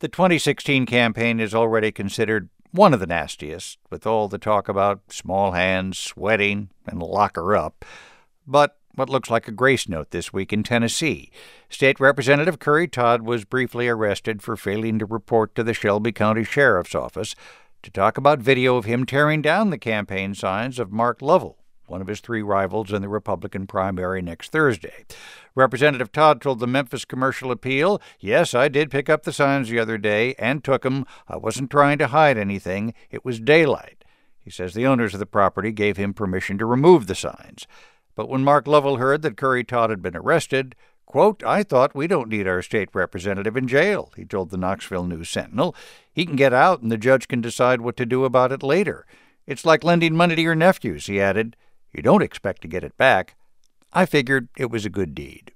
The 2016 campaign is already considered one of the nastiest, with all the talk about small hands, sweating, and lock her up. But what looks like a grace note this week in Tennessee. State Representative Curry Todd was briefly arrested for failing to report to the Shelby County Sheriff's Office to talk about video of him tearing down the campaign signs of Mark Lovell, one of his three rivals in the Republican primary next Thursday. Representative Todd told the Memphis Commercial Appeal, "Yes, I did pick up the signs the other day and took them. I wasn't trying to hide anything. It was daylight." He says the owners of the property gave him permission to remove the signs. But when Mark Lovell heard that Curry Todd had been arrested, quote, "I thought we don't need our state representative in jail," he told the Knoxville News-Sentinel. "He can get out and the judge can decide what to do about it later. It's like lending money to your nephews," he added. "You don't expect to get it back. I figured it was a good deed."